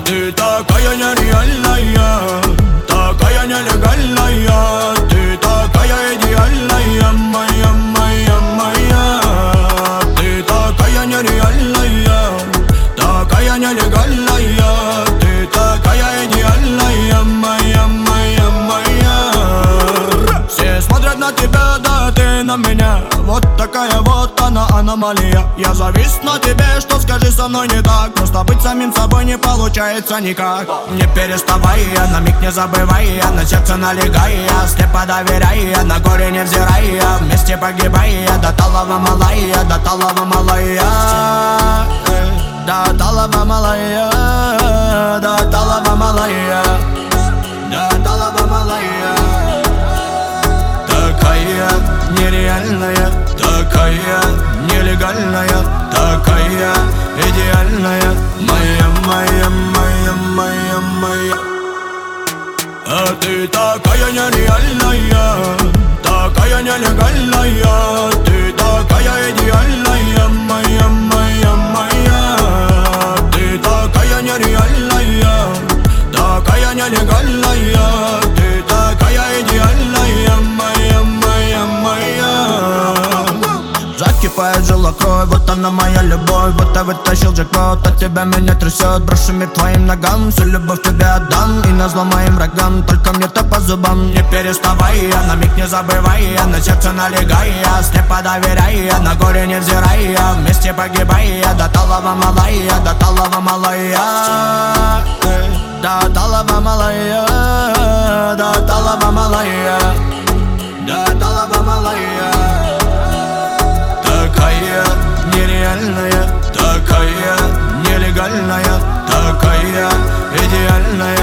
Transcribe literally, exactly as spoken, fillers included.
Ты такая нереальная, такая нелегальная. Ты такая идеальная, моя, моя, моя. Ты такая нереальная, такая нелегальная. Ты такая идеальная, моя, моя, моя. Все смотрят на тебя, да ты на меня. Вот такая вот она, аномалия. Я завис на тебе, что скажи со мной не так. Просто быть самим собой не получается никак. Не переставай, на миг не забывай, на сердце налегай, слепо доверяй, на горе не взирай, вместе погибай. До талого малая, до талого малая, до талого малая, до талого малая, до талого малая. Такая нереальная, такая нелегальная, такая идеальная, моя, моя, моя, моя, моя. А ты такая нереальная, такая нелегальная. Ты такая идеальная, моя, моя, моя. Ты такая нереальная, такая нелегальная. Ты такая идеальная, моя, моя, моя. Закипает жила кровь, вот она моя любовь. Будто вытащил джекпот, от тебя меня трясет. Брошу мир твоим ногам, всю любовь тебе отдам. И назло моим врагам, только мне-то по зубам. Не переставай, на миг не забывай, на сердце налегай, слепо доверяй, на горе не взирай, вместе погибай. До талого малая, до талого малая, до талого малая, до талого малая, до талого малая. Такая нереальная, такая нелегальная, такая идеальная.